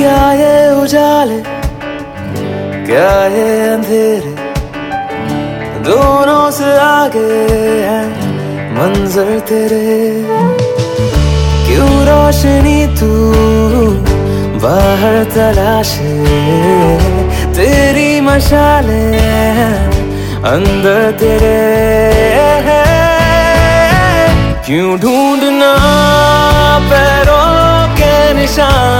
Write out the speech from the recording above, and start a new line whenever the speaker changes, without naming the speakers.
क्या ये उजाले क्या ये अंधेरे दोनों से आगे है मंजर तेरे। क्यों रोशनी तू बाहर तलाशे तेरी मशाले अंदर तेरे। क्यों ढूंढना पैरों के निशान